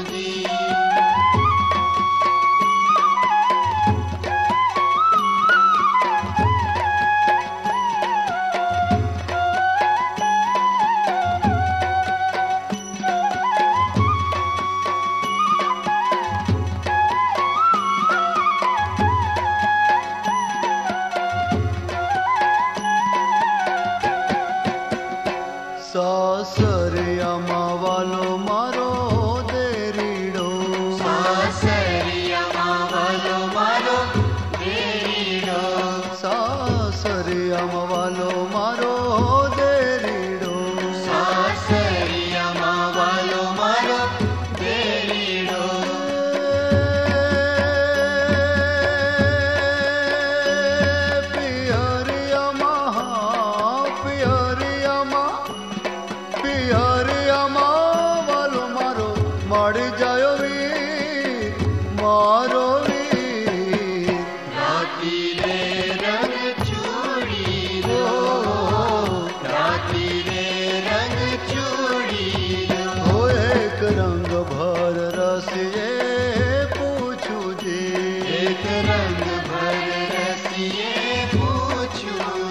जी। સાસરિયામાં વાલો મારો દેરીડો, સાસરિયામાં વાલો મારો દેરીડો, સાસરિયામાં વાલો મારો દેરીડો, સાસરિયામાં વાલો મારો દેરીડો, પિયરિયામાં વાલો મારો મળી જાયો વીર, મારો વીર. રાતી રે રંગ ચૂડી રો, રાતી રે રંગ ચૂડી રો, હો એક રંગ ભર રસિયે પૂછું જી, એક રંગ ભર રસિયે પૂછું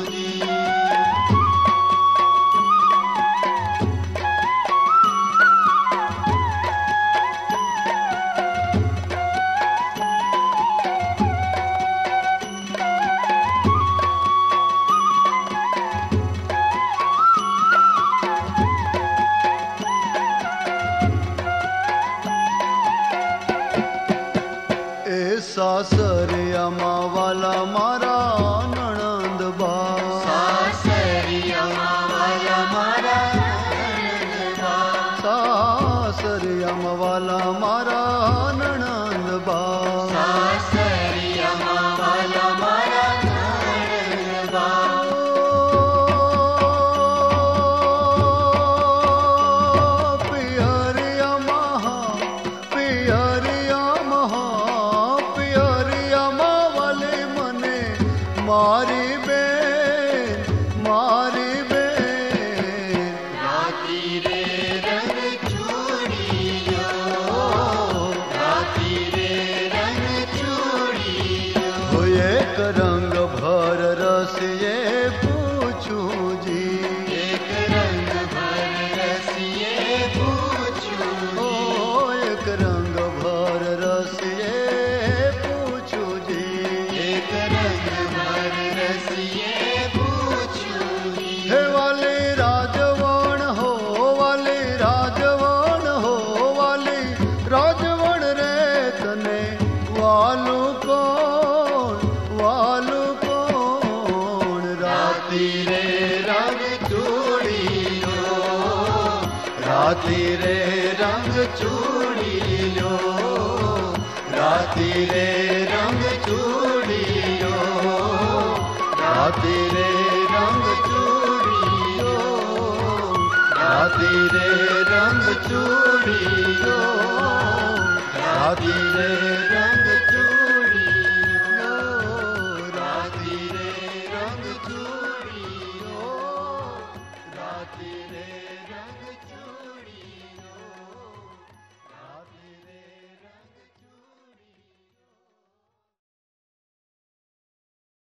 मारी बेन मारी बेन राती रे रंग चूड़ियो राती रे रंग चूड़ियो हो एक रंग भर रस ये पूछूं जी एक रंग भर रसिए पूछूं ओ एक रंग भर रस ये पूछूं जी एक रंग भर रसिए पूछूं हे वाले राजवण हो वाले राजवण हो वाले राजवण रे तने वालू कौन राती रे रंग चूड़ियो राती रे रंग चूड़ियो राती रे रंग चूड़ियो राती रे रंग चूड़ियो राती रे रंग चूड़ियो राती रे रंग